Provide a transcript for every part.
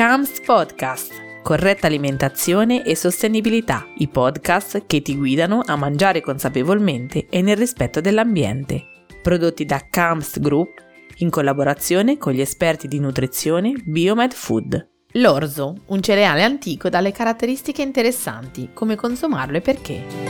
CAMS Podcast, corretta alimentazione e sostenibilità, i podcast che ti guidano a mangiare consapevolmente e nel rispetto dell'ambiente. Prodotti da CAMS Group in collaborazione con gli esperti di nutrizione Biomed Food. L'orzo, un cereale antico dalle caratteristiche interessanti, come consumarlo e perché.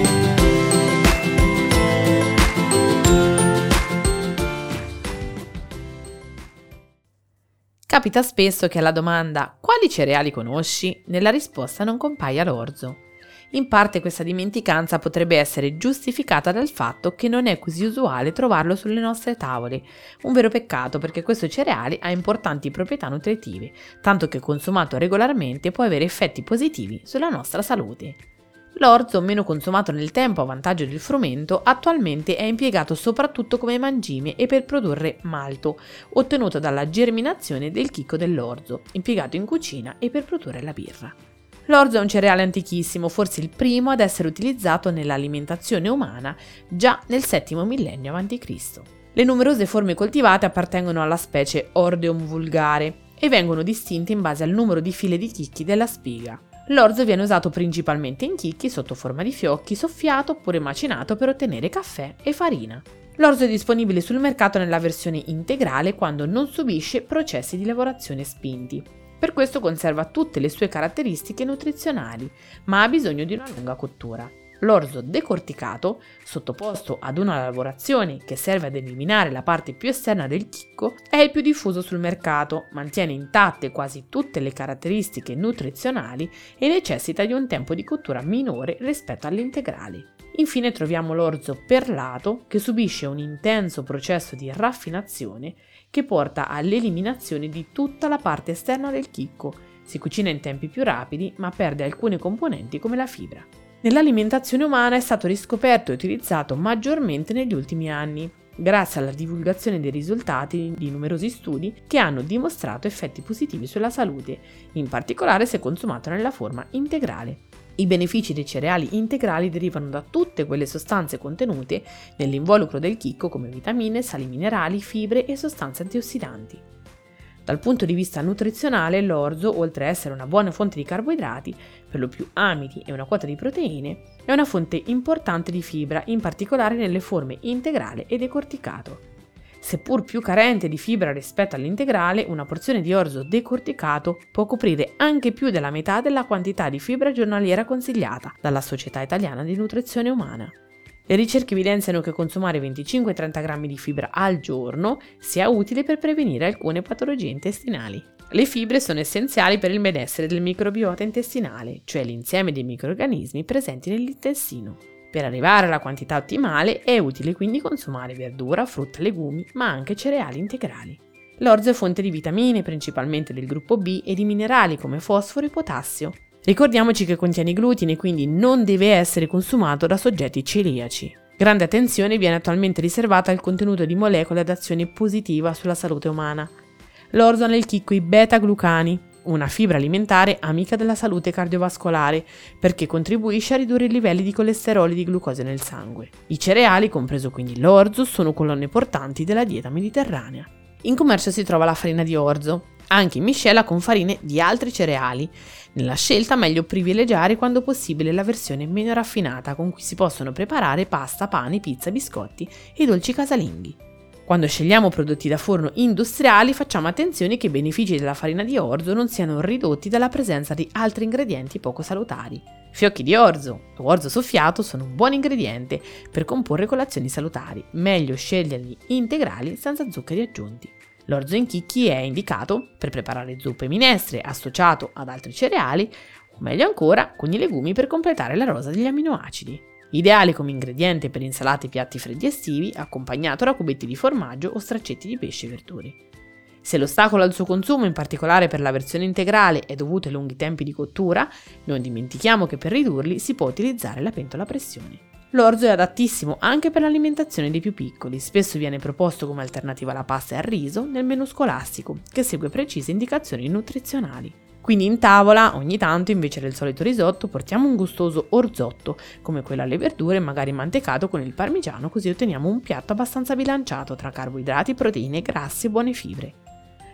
Capita spesso che alla domanda "quali cereali conosci?" nella risposta non compaia l'orzo. In parte questa dimenticanza potrebbe essere giustificata dal fatto che non è così usuale trovarlo sulle nostre tavole, un vero peccato perché questo cereale ha importanti proprietà nutritive, tanto che consumato regolarmente può avere effetti positivi sulla nostra salute. L'orzo, meno consumato nel tempo a vantaggio del frumento, attualmente è impiegato soprattutto come mangime e per produrre malto, ottenuto dalla germinazione del chicco dell'orzo, impiegato in cucina e per produrre la birra. L'orzo è un cereale antichissimo, forse il primo ad essere utilizzato nell'alimentazione umana già nel VII millennio a.C. Le numerose forme coltivate appartengono alla specie Hordeum vulgare e vengono distinte in base al numero di file di chicchi della spiga. L'orzo viene usato principalmente in chicchi sotto forma di fiocchi, soffiato oppure macinato per ottenere caffè e farina. L'orzo è disponibile sul mercato nella versione integrale quando non subisce processi di lavorazione spinti. Per questo conserva tutte le sue caratteristiche nutrizionali, ma ha bisogno di una lunga cottura. L'orzo decorticato, sottoposto ad una lavorazione che serve ad eliminare la parte più esterna del chicco, è il più diffuso sul mercato, mantiene intatte quasi tutte le caratteristiche nutrizionali e necessita di un tempo di cottura minore rispetto all'integrale. Infine troviamo l'orzo perlato, che subisce un intenso processo di raffinazione che porta all'eliminazione di tutta la parte esterna del chicco. Si cucina in tempi più rapidi, ma perde alcune componenti come la fibra. Nell'alimentazione umana è stato riscoperto e utilizzato maggiormente negli ultimi anni, grazie alla divulgazione dei risultati di numerosi studi che hanno dimostrato effetti positivi sulla salute, in particolare se consumato nella forma integrale. I benefici dei cereali integrali derivano da tutte quelle sostanze contenute nell'involucro del chicco come vitamine, sali minerali, fibre e sostanze antiossidanti. Dal punto di vista nutrizionale, l'orzo, oltre a essere una buona fonte di carboidrati, per lo più amidi e una quota di proteine, è una fonte importante di fibra, in particolare nelle forme integrale e decorticato. Seppur più carente di fibra rispetto all'integrale, una porzione di orzo decorticato può coprire anche più della metà della quantità di fibra giornaliera consigliata dalla Società Italiana di Nutrizione Umana. Le ricerche evidenziano che consumare 25-30 grammi di fibra al giorno sia utile per prevenire alcune patologie intestinali. Le fibre sono essenziali per il benessere del microbiota intestinale, cioè l'insieme dei microrganismi presenti nell'intestino. Per arrivare alla quantità ottimale è utile quindi consumare verdura, frutta, legumi, ma anche cereali integrali. L'orzo è fonte di vitamine, principalmente del gruppo B, e di minerali come fosforo e potassio. Ricordiamoci che contiene glutine, quindi non deve essere consumato da soggetti celiaci. Grande attenzione viene attualmente riservata al contenuto di molecole ad azione positiva sulla salute umana. L'orzo ha nel chicco i beta-glucani, una fibra alimentare amica della salute cardiovascolare, perché contribuisce a ridurre i livelli di colesterolo e di glucosio nel sangue. I cereali, compreso quindi l'orzo, sono colonne portanti della dieta mediterranea. In commercio si trova la farina di orzo, anche in miscela con farine di altri cereali. Nella scelta meglio privilegiare quando possibile la versione meno raffinata con cui si possono preparare pasta, pane, pizza, biscotti e dolci casalinghi. Quando scegliamo prodotti da forno industriali facciamo attenzione che i benefici della farina di orzo non siano ridotti dalla presenza di altri ingredienti poco salutari. Fiocchi di orzo o orzo soffiato sono un buon ingrediente per comporre colazioni salutari, meglio sceglierli integrali senza zuccheri aggiunti. L'orzo in chicchi è indicato per preparare zuppe e minestre associato ad altri cereali o meglio ancora con i legumi per completare la rosa degli amminoacidi. Ideali come ingrediente per insalate e piatti freddi estivi accompagnato da cubetti di formaggio o straccetti di pesce e verdure. Se l'ostacolo al suo consumo, in particolare per la versione integrale, è dovuto ai lunghi tempi di cottura, non dimentichiamo che per ridurli si può utilizzare la pentola a pressione. L'orzo è adattissimo anche per l'alimentazione dei più piccoli, spesso viene proposto come alternativa alla pasta e al riso nel menù scolastico, che segue precise indicazioni nutrizionali. Quindi in tavola, ogni tanto, invece del solito risotto, portiamo un gustoso orzotto, come quello alle verdure, magari mantecato con il parmigiano, così otteniamo un piatto abbastanza bilanciato tra carboidrati, proteine, grassi e buone fibre.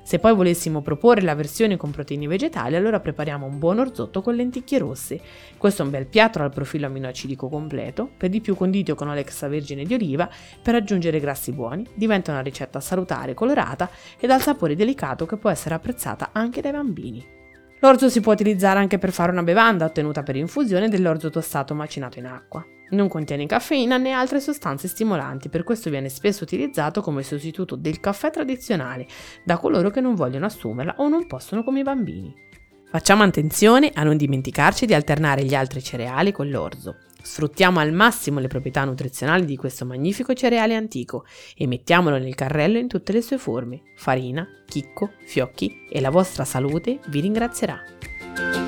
Se poi volessimo proporre la versione con proteine vegetali, allora prepariamo un buon orzotto con lenticchie rosse. Questo è un bel piatto dal profilo aminoacidico completo, per di più condito con olio extravergine di oliva per aggiungere grassi buoni. Diventa una ricetta salutare, colorata e dal sapore delicato che può essere apprezzata anche dai bambini. L'orzo si può utilizzare anche per fare una bevanda ottenuta per infusione dell'orzo tostato macinato in acqua. Non contiene caffeina né altre sostanze stimolanti, per questo viene spesso utilizzato come sostituto del caffè tradizionale da coloro che non vogliono assumerla o non possono come i bambini. Facciamo attenzione a non dimenticarci di alternare gli altri cereali con l'orzo. Sfruttiamo al massimo le proprietà nutrizionali di questo magnifico cereale antico e mettiamolo nel carrello in tutte le sue forme: farina, chicco, fiocchi, e la vostra salute vi ringrazierà.